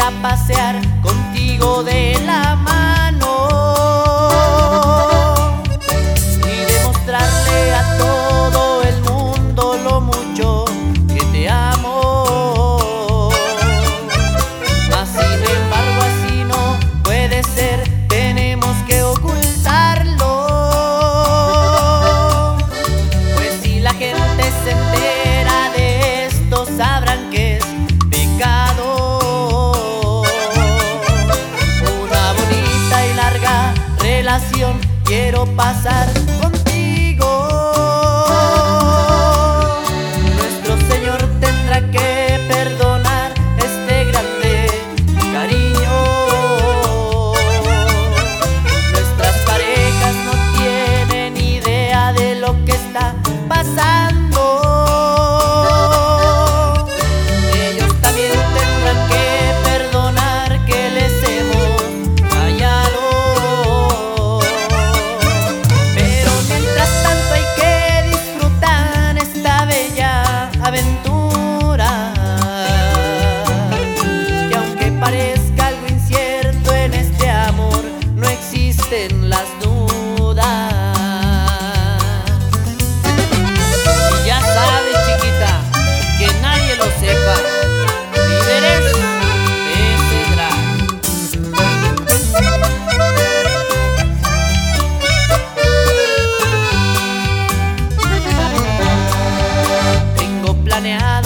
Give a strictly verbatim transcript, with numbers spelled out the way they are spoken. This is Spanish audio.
a pasear contigo de la mano y demostrarle a todo el mundo lo mucho que te amo. Mas sin embargo así no puede ser, tenemos que ocultarlo, pues si la gente se entera de esto sabrán que es pecado. Una bonita y larga relación quiero pasar contigo. Nuestro Señor tendrá que perdonar este grande cariño. Nuestras parejas no tienen idea de lo que está pasando. Ellos también tendrán que perdonar que les hemos fallado. Pero mientras tanto hay que disfrutar esta bella aventura, que aunque parezca algo incierto, en este amor no existen las dudas. Y ya sabes, chiquita, que nadie lo sepa, líderes de Cedra. Tengo planeado